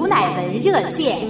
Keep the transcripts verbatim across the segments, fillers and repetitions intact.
乃文热线。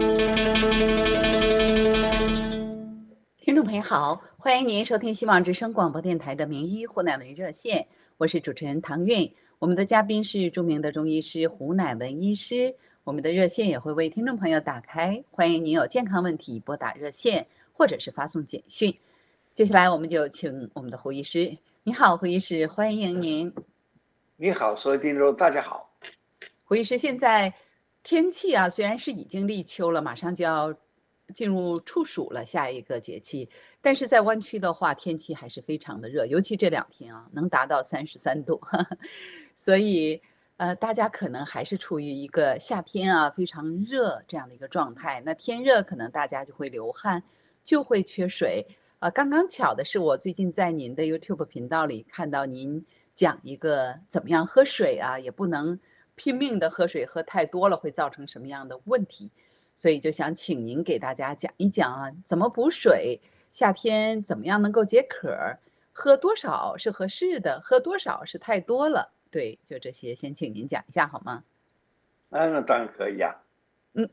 听众朋友好，欢迎您收听希望之声广播电台的名医胡乃文热线，我是主持人唐韵。我们的嘉宾是著名的中医师胡乃文医师，我们的热线也会为听众朋友打开，欢迎您有健康问题拨打热线，或者是发送简讯。接下来我们就请我们的胡医师。你好，胡医师，欢迎您。 你好，所有听众大家好。 胡医师，现在天气啊，虽然是已经立秋了，马上就要进入处暑了，下一个节气，但是在湾区的话，天气还是非常的热，尤其这两天啊，能达到三十三度，呵呵，所以呃，大家可能还是处于一个夏天啊非常热这样的一个状态。那天热，可能大家就会流汗，就会缺水。呃，刚刚巧的是，我最近在您的 YouTube 频道里看到您讲一个怎么样喝水啊，也不能拼命的喝水，喝太多了会造成什么样的问题。所以就想请您给大家讲一讲啊，怎么补水，夏天怎么样能够解渴，喝多少是合适的，喝多少是太多了。对，就这些，先请您讲一下好吗？ 啊，那当然可以啊。 嗯，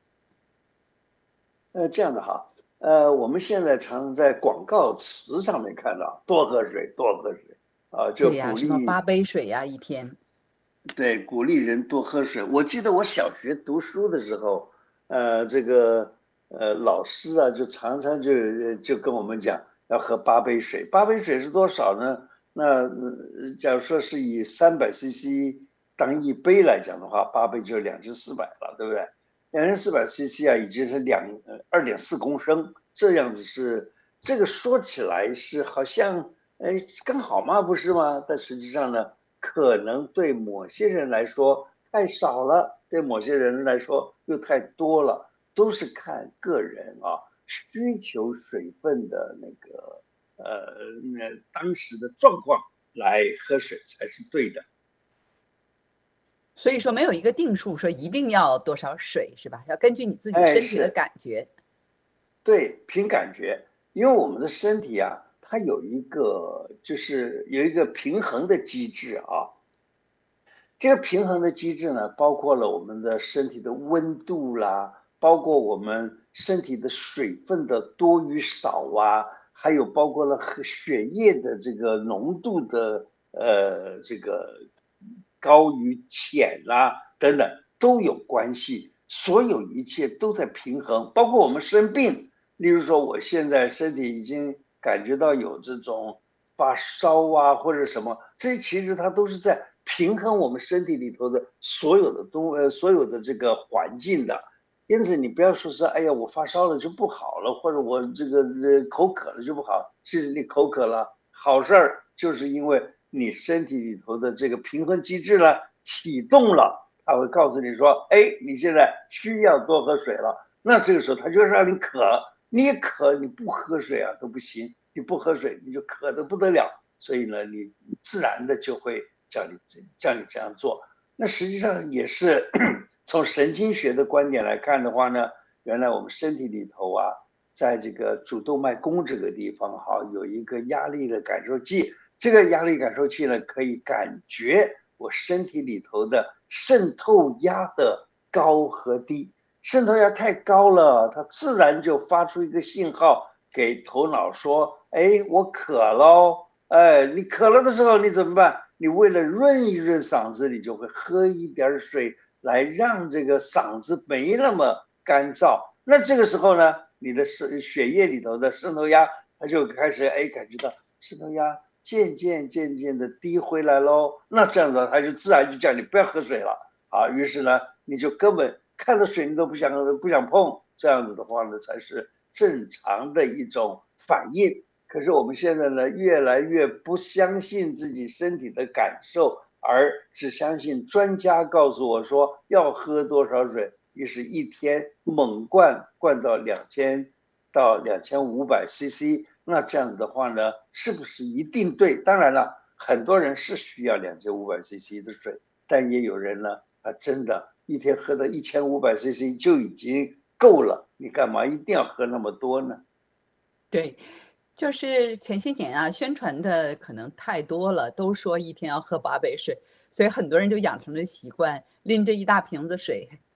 呃，这样的哈，呃，我们现在常在广告词上面看到多喝水，多喝水啊，就对呀， 鼓什么八励， 杯水呀，一天。 对，鼓励人多喝水。我记得我小学读书的时候，呃，这个呃老师啊，就常常就呃就跟我们讲要喝八杯水。八杯水是多少呢？那呃假如说是以三百 C C 当一杯来讲的话，八杯就是两千四百了，对不对？两千四百 C C 啊，已经是两呃二点四公升，这样子是这个说起来是好像哎刚好吗？不是吗？但实际上呢，可能对某些人来说太少了，对某些人来说又太多了，都是看个人啊需求水分的那个呃那当时的状况来喝水才是对的。 所以说没有一个定数，说一定要多少水，是吧？要根据你自己哎， 身体的是。 感觉。 对，凭感觉，因为我们的身体啊，它有一个就是有一个平衡的机制啊。这个平衡的机制呢，包括了我们的身体的温度啦，包括我们身体的水分的多与少啊，还有包括了和血液的这个浓度的呃这个高与浅啦、等等都有关系。所有一切都在平衡，包括我们生病。例如说，我现在身体已经感觉到有这种发烧啊，或者什么，这其实它都是在平衡我们身体里头的所有的东呃所有的这个环境的。因此，你不要说是哎呀，我发烧了就不好了，或者我这个这口渴了就不好。其实你口渴了，好事儿，就是因为你身体里头的这个平衡机制呢启动了。他会告诉你说，哎，你现在需要多喝水了。那这个时候他就让你渴，你也渴，你不喝水啊都不行，你不喝水你就渴得不得了。所以呢，你自然的就会叫你叫你这样做。那实际上也是从神经学的观点来看的话呢，原来我们身体里头啊，在这个主动脉弓这个地方哈，有一个压力的感受器。这个压力感受器呢，可以感觉我身体里头的渗透压的高和低。渗透压太高了，它自然就发出一个信号给头脑说，哎，我渴了。哎，你渴了的时候你怎么办？你为了润一润嗓子，你就会喝一点水来让这个嗓子没那么干燥。那这个时候呢，你的血液里头的渗透压它就开始哎感觉到渗透压渐渐渐渐的低回来喽。那这样子他就自然就叫你不要喝水了啊。于是呢，你就根本看到水你都不想不想碰。这样子的话呢，才是正常的一种反应。可是我们现在呢，越来越不相信自己身体的感受，而只相信专家告诉我说要喝多少水，于是一天猛灌灌到两千到两千五百 C C。那这样子的话呢，是不是一定对？当然了，很多人是需要两千五百 C C 的水，但也有人呢，他真的一天喝到一千五百 C C 就已经够了，你干嘛一定要喝那么多呢？ 对，就是前些年啊，宣传的可能太多了，都说一天要喝八杯水，所以很多人就养成了习惯，拎着一大瓶子水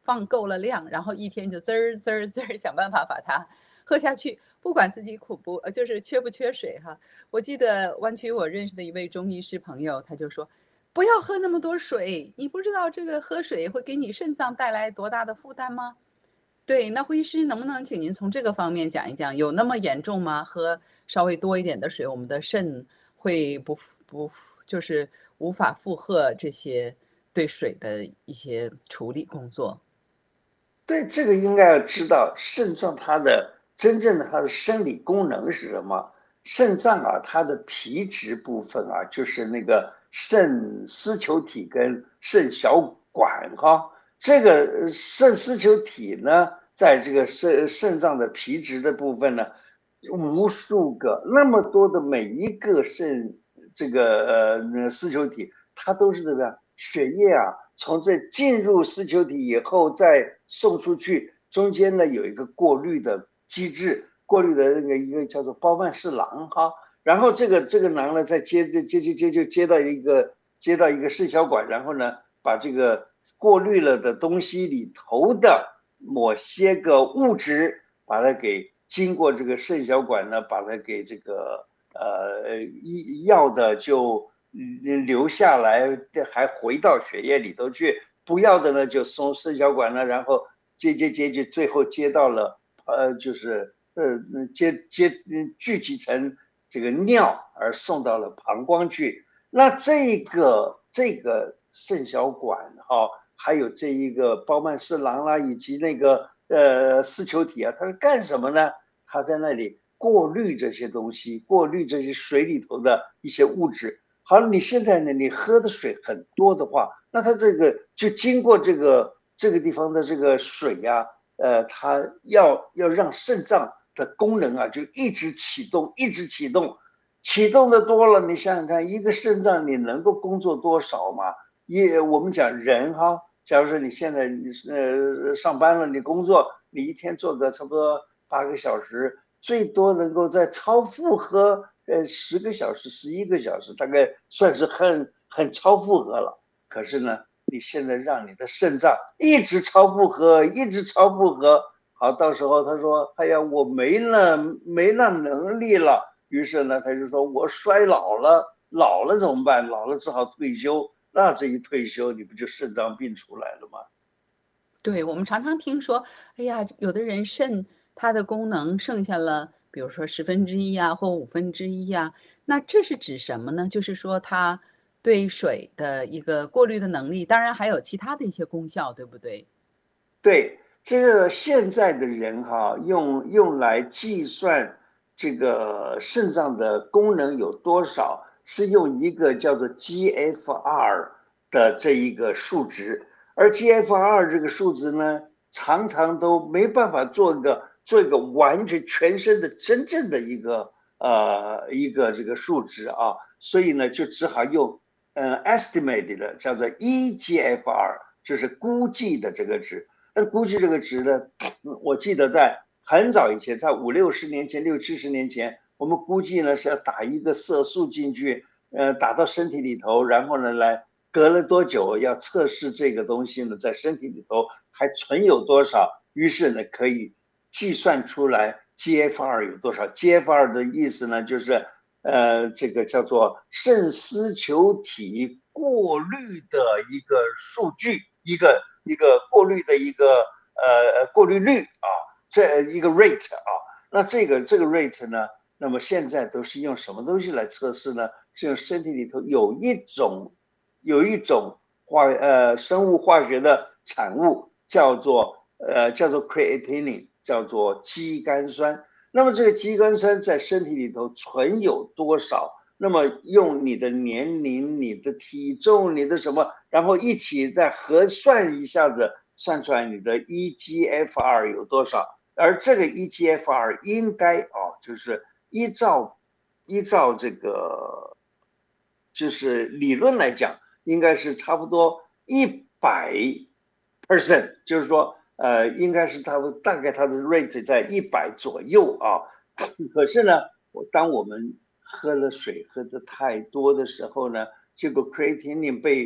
放够了量，然后一天就滋儿滋儿滋儿想办法把它喝下去，不管自己苦不呃，就是缺不缺水哈。我记得湾区我认识的一位中医师朋友，他就说：“不要喝那么多水，你不知道这个喝水会给你肾脏带来多大的负担吗？”对，那胡医师能不能请您从这个方面讲一讲，有那么严重吗？喝稍微多一点的水，我们的肾会不不就是无法负荷这些对水的一些处理工作？ 对，这个应该要知道，肾脏它的真正的它的生理功能是什么？肾脏啊，它的皮质部分啊，就是那个肾丝球体跟肾小管哈。这个肾丝球体呢，在这个肾肾脏的皮质的部分呢，无数个那么多的每一个肾这个呃丝球体，它都是怎么样？血液啊，从这进入丝球体以后再送出去，中间呢有一个过滤的机制，过滤的那个一个叫做包曼氏囊哈，然后这个这个囊呢再接接接接就接到一个接到一个肾小管，然后呢把这个过滤了的东西里头的某些个物质，把它给经过这个肾小管呢，把它给这个呃医药的就。留下来还回到血液里头去，不要的呢就送肾小管呢，然后接接接就最后接到了呃就是呃接接聚集成这个尿而送到了膀胱去。那这个这个肾小管哈、哦，还有这一个包曼氏囊啦，以及那个呃丝球体啊，它是干什么呢？它在那里过滤这些东西，过滤这些水里头的一些物质。好，你现在呢？你喝的水很多的话，那它这个就经过这个这个地方的这个水呀、啊，呃，它要要让肾脏的功能啊，就一直启动，一直启动，启动的多了，你想想看，一个肾脏你能够工作多少嘛？也我们讲人哈，假如说你现在你呃上班了，你工作，你一天做个差不多八个小时，最多能够在超负荷。呃，十个小时、十一个小时，大概算是很很超负荷了。可是呢，你现在让你的肾脏一直超负荷，一直超负荷，好，到时候他说：“哎呀，我没那没那能力了。”于是呢，他就说：“我衰老了，老了怎么办？老了只好退休。那这一退休，你不就肾脏病出来了吗？” 对，我们常常听说，哎呀，有的人肾它的功能剩下了，比如说十分之一呀，或五分之一呀，那这是指什么呢？就是说它对水的一个过滤的能力，当然还有其他的一些功效，对不对？ 对，这个现在的人哈，用用来计算这个肾脏的功能有多少，是用一个叫做 G F R 的这一个数值，而 G F R 这个数值呢，常常都没办法做一个做一个完全全身的真正的一个呃一个这个数值啊，所以呢，就只好用呃 estimated 的叫做 E G F R，就是估计的这个值。那估计这个值呢，我记得在很早以前，在五六十年前、六七十年前，我们估计呢是要打一个色素进去，呃，打到身体里头，然后呢来隔了多久要测试这个东西呢，在身体里头还存有多少，于是呢可以计算出来 G F R 有多少。G F R 的意思呢，就是呃这个叫做肾丝球体过滤的一个数据，一个。一个过滤的一个呃过滤率啊，这一个 rate 啊，那这个这个 rate 呢，那么现在都是用什么东西来测试呢？是用身体里头有一种有一种化呃生物化学的产物，叫做呃叫做 creatinine，叫做肌酐酸。那么这个肌酐酸在身体里头存有多少？那么用你的年龄、你的体重、你的什么，然后一起再核算一下子，算出来你的 E G F R 有多少。而这个 E G F R 应该哦，就是依照依照这个，就是理论来讲，应该是差不多一百 percent，就是说呃，应该是它大概它的 rate 在一百左右啊。可是呢，我当我们喝了水喝的太多的时候呢，结果 creatinine 被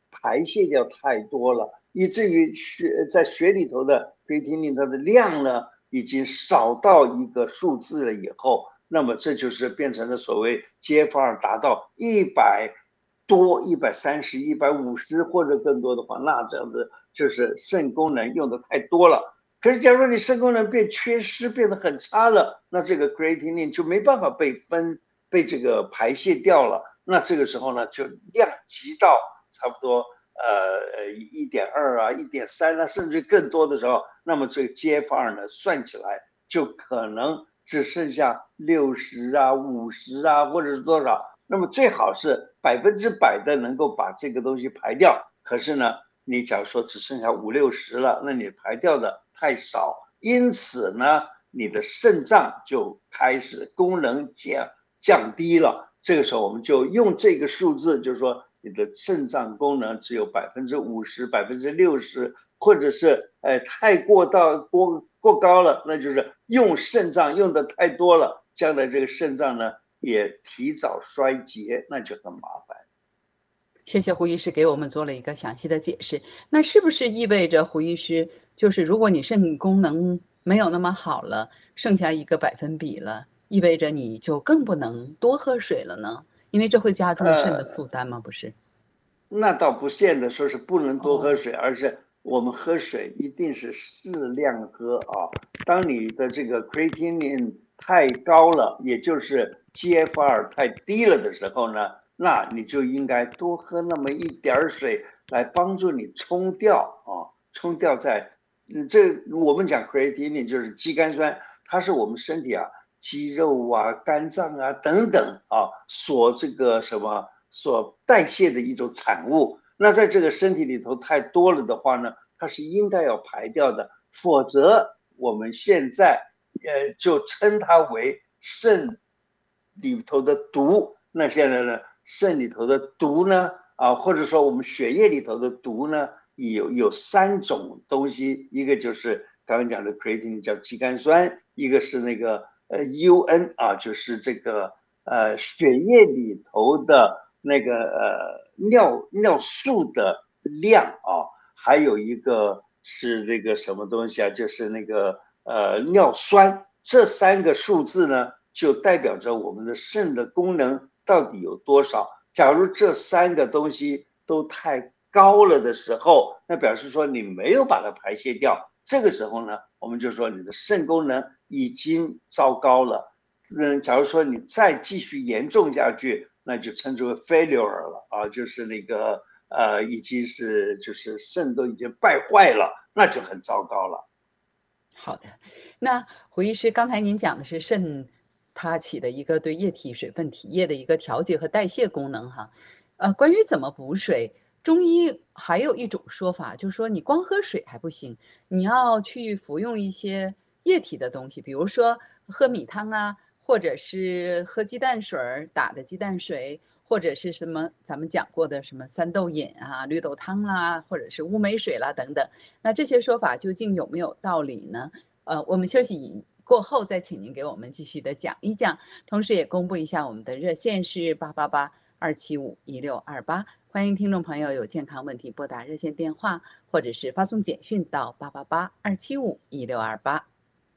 排泄掉太多了，以至于血在血里头的 creatinine 它的量呢已经少到一个数字了以后，那么这就是变成了所谓 G F R 达到一百多、一百三十、一百五十或者更多的话，那这样子就是肾功能用的太多了。可是假如你肾功能变缺失，变得很差了，那这个 creatinine 就没办法被分被这个排泄掉了。那这个时候呢，就量级到差不多呃一点二啊、一点三啊，甚至更多的时候，那么这个 G F R 呢算起来就可能只剩下六十啊、五十啊，或者是多少。那么最好是百分之百的能够把这个东西排掉。可是呢，你假如说只剩下五六十了，那你排掉的太少，因此呢，你的肾脏就开始功能降降低了。这个时候我们就用这个数字，就是说你的肾脏功能只有百分之五十、百分之六十，或者是呃太过到过过高了，那就是用肾脏用的太多了，将来这个肾脏呢也提早衰竭，那就很麻烦。 谢谢胡医师给我们做了一个详细的解释。那是不是意味着胡医师，就是如果你肾功能没有那么好了，剩下一个百分比了，意味着你就更不能多喝水了呢？因为这会加重肾的呃， 负担吗？不是？ 那倒不见得说是不能多喝哦， 水，而是我们喝水一定是适量喝啊。当你的这个 creatinine 太高了，也就是 G F R 太低了的时候呢，那你就应该多喝那么一点水来帮助你冲掉啊，冲掉在，嗯，这我们讲 creatinine 就是肌酐酸，它是我们身体啊肌肉啊、肝脏啊等等啊所这个什么。所代谢的一种产物，那在这个身体里头太多了的话呢，它是应该要排掉的，否则我们现在呃就称它为肾里头的毒。那现在呢，肾里头的毒呢，啊，或者说我们血液里头的毒呢，有有三种东西，一个就是刚刚讲的 creatine 叫肌酐酸，一个是那个呃 U N 啊，就是这个呃血液里头的。那个呃尿尿素的量啊，还有一个是那个什么东西啊，就是那个呃尿酸，这三个数字呢，就代表着我们的肾的功能到底有多少。假如这三个东西都太高了的时候，那表示说你没有把它排泄掉，这个时候呢，我们就说你的肾功能已经糟糕了。嗯，假如说你再继续严重下去，那就称之为 failure 了啊，就是那个呃，已经是就是肾都已经败坏了，那就很糟糕了。 好的。那胡医师，刚才您讲的是肾它起的一个对液体水分体液的一个调节和代谢功能哈。呃，关于怎么补水，中医还有一种说法，就是说你光喝水还不行，你要去服用一些液体的东西，比如说喝米汤啊，或者是喝鸡蛋水儿打的鸡蛋水，或者是什么咱们讲过的什么三豆饮啊、绿豆汤啦，或者是乌梅水啦等等。那这些说法究竟有没有道理呢？呃，我们休息过后再请您给我们继续的讲一讲，同时也公布一下我们的热线是八八八二七五一六二八，欢迎听众朋友有健康问题拨打热线电话，或者是发送简讯到八八八二七五一六二八。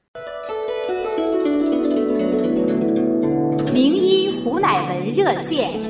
名医胡乃文热线。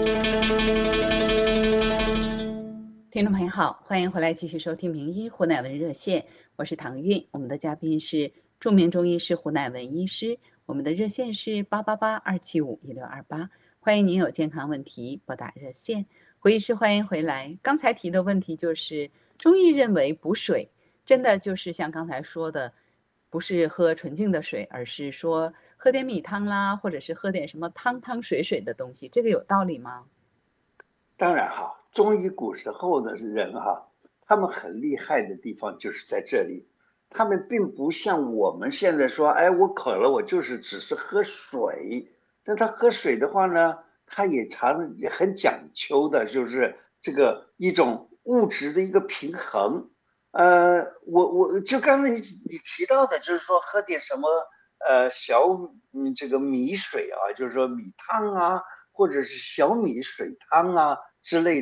听众朋友好，欢迎回来继续收听名医胡乃文热线，我是唐韵，我们的嘉宾是著名中医师胡乃文医师，我们的热线是八八八二七五一六二八，欢迎您有健康问题拨打热线。胡医师欢迎回来，刚才提的问题就是中医认为补水真的就是像刚才说的，不是喝纯净的水，而是说喝点米汤啦，或者是喝点什么汤汤水水的东西，这个有道理吗？ 当然哈，中医古时候的人哈，他们很厉害的地方就是在这里，他们并不像我们现在说，哎，我渴了，我就是只是喝水。但他喝水的话呢，他也常也很讲究的，就是这个一种物质的一个平衡。呃，我我就刚才你你提到的，就是说喝点什么呃小嗯这个米水啊，就是说米汤啊，或者是小米水汤啊之类的。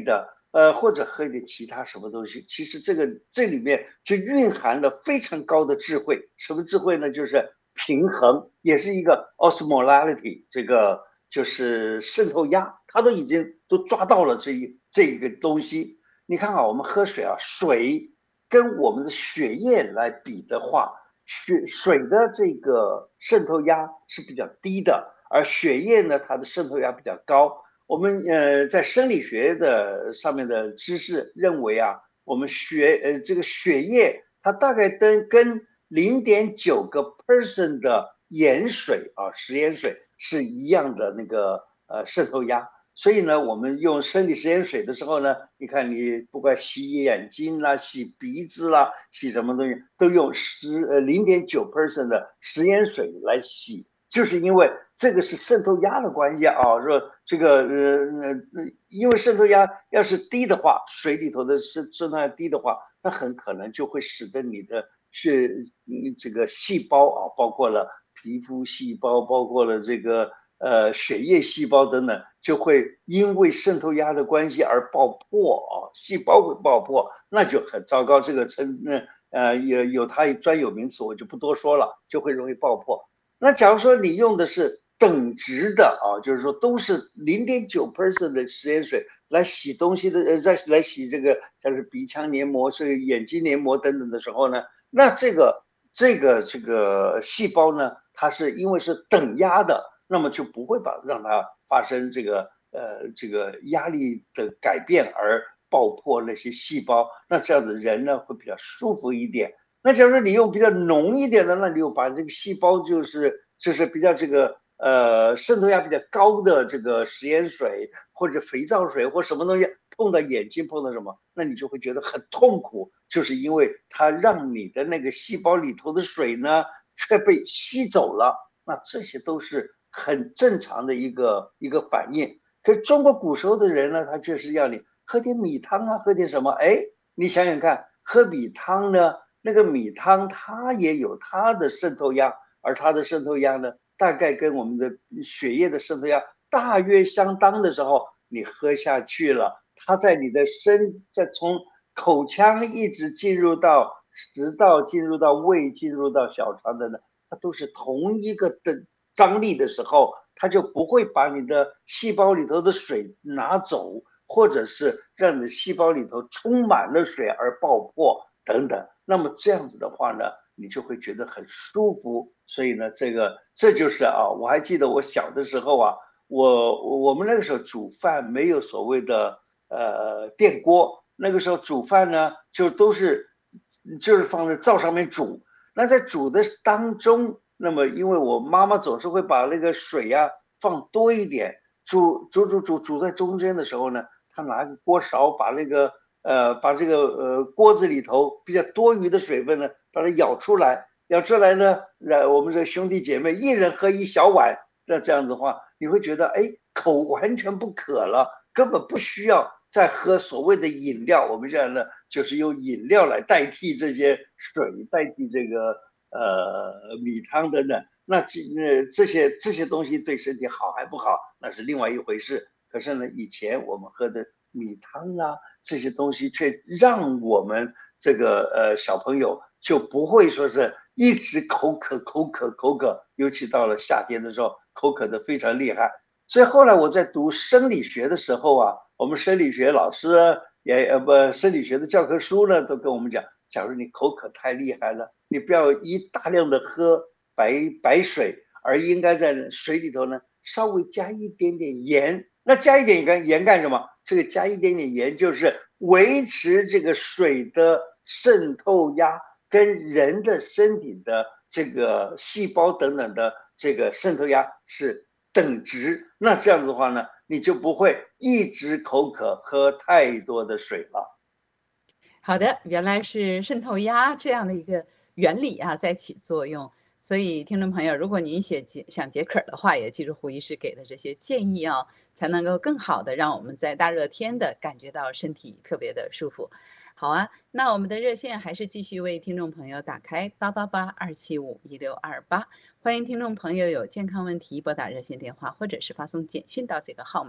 呃，或者喝一点其他什么东西，其实这个这里面就蕴含了非常高的智慧。什么智慧呢？就是平衡，也是一个 osmolality，这个就是渗透压，它都已经都抓到了这一这一个东西。你看啊，我们喝水啊，水跟我们的血液来比的话，血水的这个渗透压是比较低的，而血液呢，它的渗透压比较高。我们呃在生理学的上面的知识认为啊，我们血呃这个血液它大概跟跟零点九个 percent 的盐水啊食盐水是一样的那个呃渗透压。所以呢，我们用生理食盐水的时候呢，你看你不管洗眼睛啦、洗鼻子啦、洗什么东西，都用十呃零点九 percent 的食盐水来洗，就是因为这个是渗透压的关系啊。说这个呃呃，因为渗透压要是低的话，水里头的渗渗透压低的话，那很可能就会使得你的是这个细胞啊，包括了皮肤细胞，包括了这个。呃，血液细胞等等，就会因为渗透压的关系而爆破啊，细胞会爆破，那就很糟糕。这个称呃有有它专有名词，我就不多说了，就会容易爆破。那假如说你用的是等值的啊，就是说都是零点九 percent 的食盐水来洗东西的，呃，在来洗这个像是鼻腔黏膜、是眼睛黏膜等等的时候呢，那这个这个这个细胞呢，它是因为是等压的。那么就不会把让它发生这个呃这个压力的改变而爆破那些细胞，那这样的人呢会比较舒服一点。那假如说你用比较浓一点的，那你又把这个细胞就是就是比较这个呃渗透压比较高的这个食盐水或者肥皂水或什么东西碰到眼睛碰到什么，那你就会觉得很痛苦，就是因为它让你的那个细胞里头的水呢却被吸走了。那这些都是很正常的一个一个反应。可是中国古时候的人呢，他确实要你喝点米汤啊，喝点什么？哎，你想想看，喝米汤呢，那个米汤它也有它的渗透压，而它的渗透压呢，大概跟我们的血液的渗透压大约相当的时候，你喝下去了，它在你的身，在从口腔一直进入到食道，进入到胃，进入到小肠的呢，它都是同一个的张力的时候，它就不会把你的细胞里头的水拿走，或者是让你的细胞里头充满了水而爆破等等。那么这样子的话呢，你就会觉得很舒服。所以呢，这个这就是啊，我还记得我小的时候啊，我我们那个时候煮饭没有所谓的呃电锅，那个时候煮饭呢就都是就是放在灶上面煮。那在煮的当中，那么因为我妈妈总是会把那个水呀、啊、放多一点，煮煮煮煮煮在中间的时候呢，她拿个锅勺把那个呃把这个呃锅子里头比较多余的水分呢，把它舀出来，舀出来呢，让我们这兄弟姐妹一人喝一小碗，那这样子的话，你会觉得哎口完全不渴了，根本不需要再喝所谓的饮料。我们现在呢，就是用饮料来代替这些水，代替这个呃米汤等等。那这呃这些这些东西对身体好还不好，那是另外一回事。可是呢，以前我们喝的米汤啊这些东西，却让我们这个呃小朋友就不会说是一直口渴口渴口渴，尤其到了夏天的时候，口渴的非常厉害。所以后来我在读生理学的时候啊，我们生理学老师也呃不生理学的教科书呢都跟我们讲，假如你口渴太厉害了，你不要一大量的喝白白水，而应该在水里头呢稍微加一点点盐。那加一点盐盐干什么？这个加一点点盐就是维持这个水的渗透压跟人的身体的这个细胞等等的这个渗透压是等值。那这样子的话呢，你就不会一直口渴喝太多的水了。 好的，原来是渗透压这样的一个原理啊，在起作用。所以，听众朋友，如果您写解想解渴的话，也记住胡医师给的这些建议啊，才能够更好的让我们在大热天的感觉到身体特别的舒服。好啊，那我们的热线还是继续为听众朋友打开八八八二七五一六二八，欢迎听众朋友有健康问题拨打热线电话，或者是发送简讯到这个号码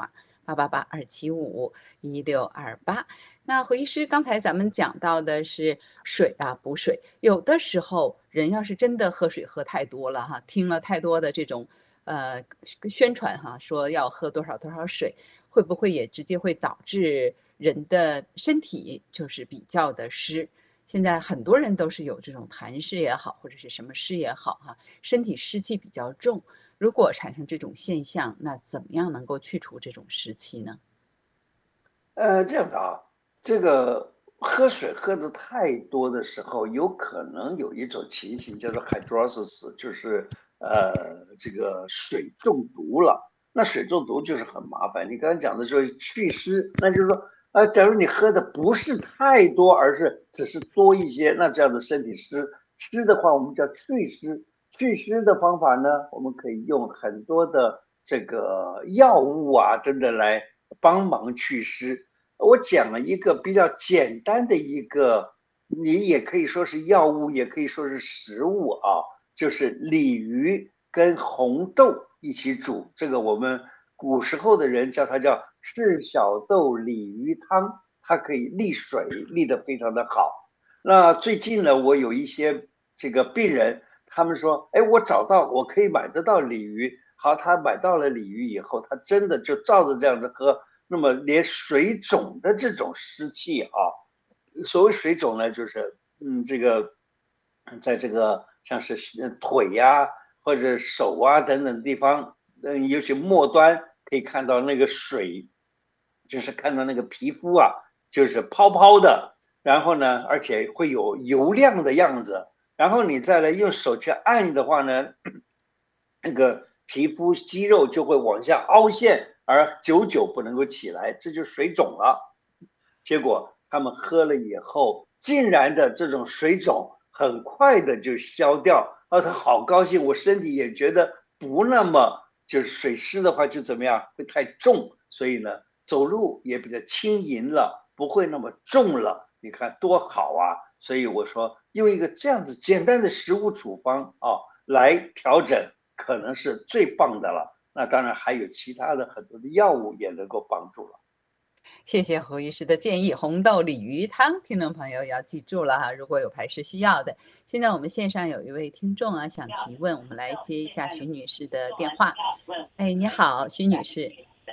八八八二七五一六二八。那胡医师，刚才咱们讲到的是水啊，补水。有的时候人要是真的喝水喝太多了哈，听了太多的这种呃宣传哈，说要喝多少多少水，会不会也直接会导致人的身体就是比较的湿？现在很多人都是有这种痰湿也好，或者是什么湿也好哈，身体湿气比较重。如果产生这种现象，那怎么样能够去除这种湿气呢？ 呃，这样的啊，这个喝水喝的太多的时候，有可能有一种情形叫做 hydrosis，就是呃这个水中毒了。那水中毒就是很麻烦。你刚才讲的说祛湿，那就是说，呃，假如你喝的不是太多，而是只是多一些，那这样的身体湿湿的话，我们叫祛湿。祛湿的方法呢，我们可以用很多的这个药物啊等等来帮忙祛湿。我讲了一个比较简单的一个，你也可以说是药物，也可以说是食物啊，就是鲤鱼跟红豆一起煮，这个我们古时候的人叫它叫赤小豆鲤鱼汤，它可以利水，利得非常的好。那最近呢，我有一些这个病人，他们说，哎，我找到我可以买得到鲤鱼，好，他买到了鲤鱼以后，他真的就照着这样子喝。那么连水肿的这种湿气啊，所谓水肿呢，就是嗯，这个在这个像是腿呀、啊、或者手啊等等地方，嗯，尤其末端可以看到那个水，就是看到那个皮肤啊，就是泡泡的，然后呢，而且会有油亮的样子，然后你再来用手去按的话呢，那个皮肤肌肉就会往下凹陷，而久久不能够起来，这就水肿了。结果他们喝了以后，竟然的这种水肿很快的就消掉，啊，他好高兴，我身体也觉得不那么就是水湿的话就怎么样会太重，所以呢走路也比较轻盈了，不会那么重了，你看多好啊！所以我说用一个这样子简单的食物处方啊来调整，可能是最棒的了。那当然还有其他的很多的药物也能够帮助了。 谢谢胡医师的建议，红豆鲤鱼汤，听众朋友要记住了哈，如果有排湿需要的。现在我们线上有一位听众啊想提问，我们来接一下徐女士的电话。哎，你好，徐女士。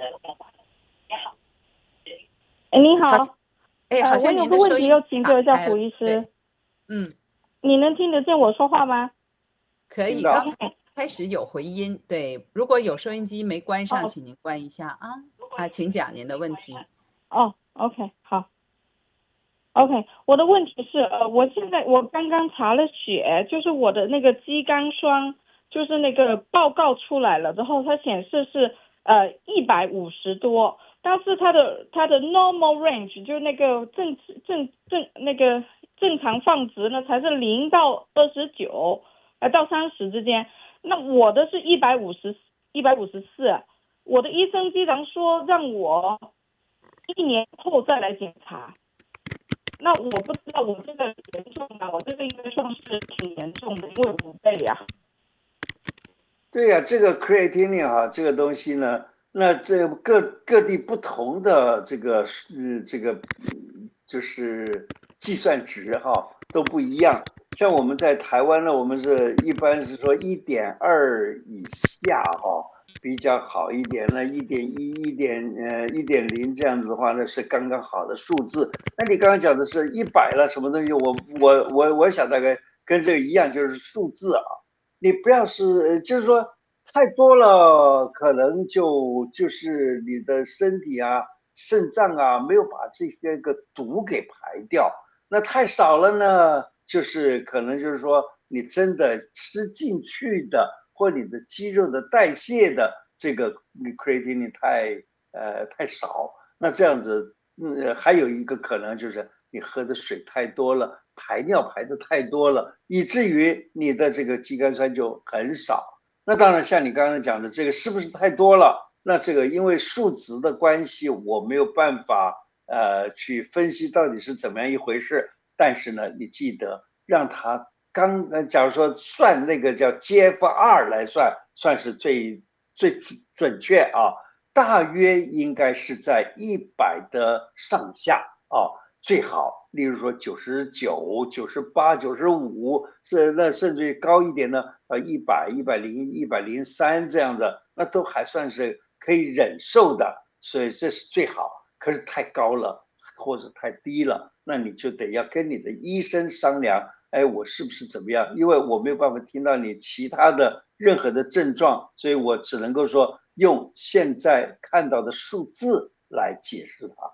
哎，你好。 好，哎，好像呃、我有您的收音个问题要请教一下打开了胡医师。 对嗯， 你能听得见我说话吗？ 可以， 听到刚才开始有回音。对，如果有收音机没关上， 哦请您关一下啊。啊，请讲您的问题。 哦，OK，好。OK，我的问题是，呃，我现在我刚刚查了血，就是我的那个肌酐酸，就是那个报告出来了之后，它显示是呃一百五十多，但是它的它的 normal range 就那个正正正那个正常放值呢，才是零到二十九，呃到三十之间。那我的是一百五十一百五十四，我的医生经常说让我一年后再来检查。那我不知道我这个严重吗？我这个应该算是挺严重的，因为五倍呀、啊。 对呀、啊，这个 creatinine 啊，这个东西呢，那这各各地不同的这个是这个就是计算值哈都不一样。像我们在台湾呢，我们是一般是说一点二以下哈比较好一点，那一点一、一点呃一点零这样子的话，那是刚刚好的数字。那你刚刚讲的是一百了，什么东西？我我我我想大概跟这个一样，就是数字啊。你不要是就是说太多了，可能就就是你的身体啊、肾脏啊没有把这些个毒给排掉。那太少了呢，就是可能就是说你真的吃进去的，或你的肌肉的代谢的这个 creatinine 太呃太少。那这样子，嗯，还有一个可能就是你喝的水太多了，排尿排的太多了，以至于你的这个肌酐酸就很少。那当然，像你刚刚讲的这个是不是太多了？那这个因为数值的关系，我没有办法呃去分析到底是怎么样一回事。但是呢，你记得让它刚呃，假如说算那个叫 G F R 来算，算是最最准确啊。 大约应该是在一百的上下啊，最好，例如说九十九、九十八、九十五，是那甚至于高一点呢，呃，一百、一百零、一百零三这样的，那都还算是可以忍受的，所以这是最好。可是太高了或者太低了，那你就得要跟你的医生商量，哎，我是不是怎么样？因为我没有办法听到你其他的任何的症状，所以我只能够说用现在看到的数字来解释它。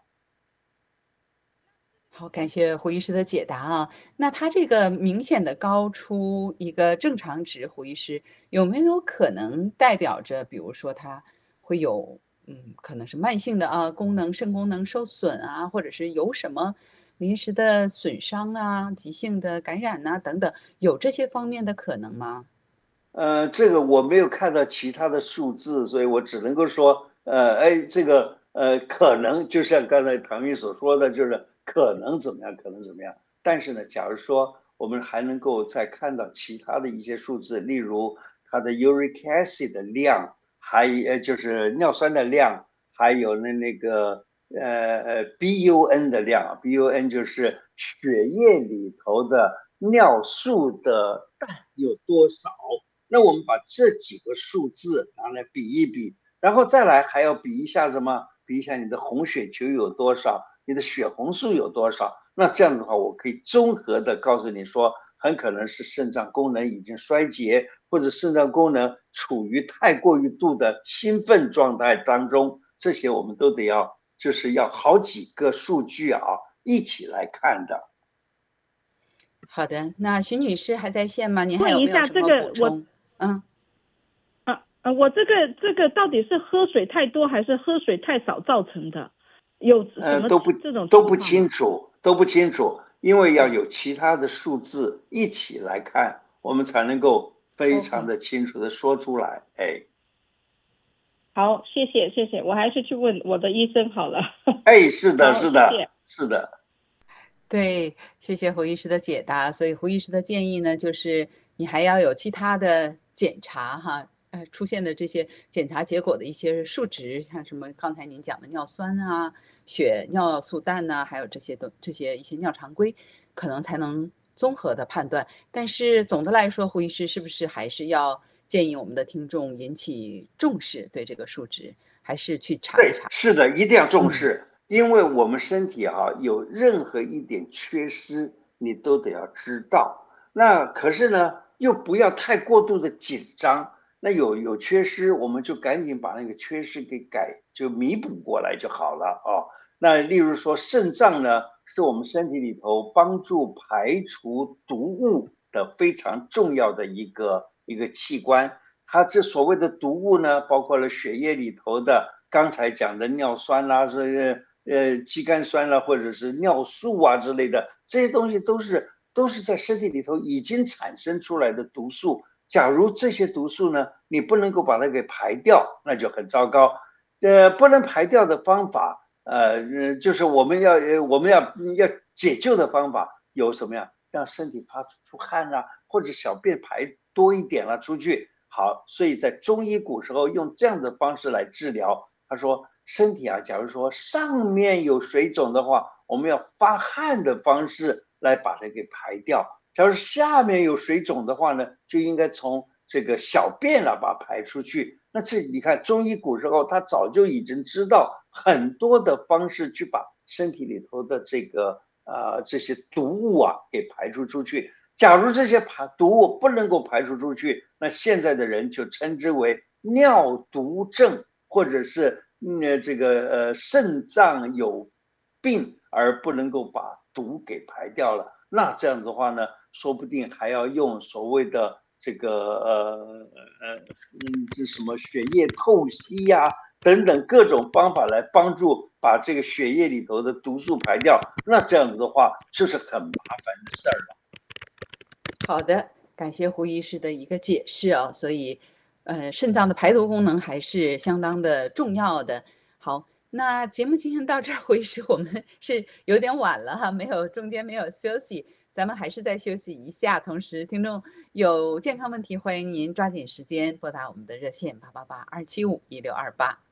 好，感谢胡医师的解答啊。那他这个明显的高出一个正常值，胡医师有没有可能代表着，比如说他会有，嗯，可能是慢性的啊，功能肾功能受损啊，或者是有什么临时的损伤啊、急性的感染呐、等等，有这些方面的可能吗？ 呃，这个我没有看到其他的数字，所以我只能够说，呃，哎，这个呃，可能就像刚才唐云所说的，就是可能怎么样，可能怎么样。但是呢，假如说我们还能够再看到其他的一些数字，例如它的 uric acid 的量，还呃就是尿酸的量，还有那那个呃呃 B U N 的量，B U N 就是血液里头的尿素的氮有多少。那我们把这几个数字拿来比一比，然后再来还要比一下什么？比一下你的红血球有多少，你的血红素有多少。那这样的话，我可以综合的告诉你说，很可能是肾脏功能已经衰竭，或者肾脏功能处于太过于度的兴奋状态当中。这些我们都得要，就是要好几个数据啊一起来看的。 好的，那徐女士还在线吗？您还问一下这有没有什么补个我充？嗯。 啊呃，我这个这个到底是喝水太多还是喝水太少造成的？有什呃， 么都不这种都不情况吗？ 清楚，都不清楚，因为要有其他的数字一起来看，我们才能够非常 OK。 的清楚的说出来。哎， 好，谢谢谢谢，我还是去问我的医生好了。 哎，是的， 好， 是的， 谢谢。 是的， 对，谢谢胡医师的解答。所以胡医师的建议呢，就是你还要有其他的检查哈，呃，出现的这些检查结果的一些数值，像什么刚才您讲的尿酸啊、血尿素氮呐、还有这些都这些一些尿常规，可能才能综合的判断。但是总的来说，胡医师是不是还是要建议我们的听众引起重视，对这个数值还是去查一对， 查？ 是的，一定要重嗯。 视，因为我们身体啊有任何一点缺失，你都得要知道。那可是呢，又不要太过度的紧张。那有有缺失，我们就赶紧把那个缺失给改，就弥补过来就好了啊。那例如说肾脏呢，是我们身体里头帮助排除毒物的非常重要的一个一个器官。它这所谓的毒物呢，包括了血液里头的刚才讲的尿酸啦，是呃肌酐酸啦，或者是尿素啊之类的，这些东西都是都是在身体里头已经产生出来的毒素。假如这些毒素呢，你不能够把它给排掉，那就很糟糕。呃，不能排掉的方法，呃，就是我们要呃我们要要解救的方法有什么呀？让身体发出汗啊，或者小便排多一点了出去。好，所以在中医古时候用这样的方式来治疗。他说，身体啊，假如说上面有水肿的话，我们要发汗的方式来把它给排掉；假如下面有水肿的话呢，就应该从这个小便了把它排出去。那这你看，中医古时候他早就已经知道很多的方式去把身体里头的这个呃这些毒物啊给排除出去。假如这些排毒物不能够排除出去，那现在的人就称之为尿毒症，或者是嗯这个呃肾脏有病而不能够把毒给排掉了。那这样的话呢，说不定还要用所谓的这个呃呃嗯这什么血液透析呀、啊、等等各种方法来帮助把这个血液里头的毒素排掉。那这样子的话，就是很麻烦的事儿了。 好的，感谢胡医师的一个解释啊，所以，呃，肾脏的排毒功能还是相当的重要的。好，那节目进行到这儿，胡医师，我们是有点晚了哈，没有中间没有休息，咱们还是再休息一下。同时，听众有健康问题，欢迎您抓紧时间拨打我们的热线八八八二七五一六二八。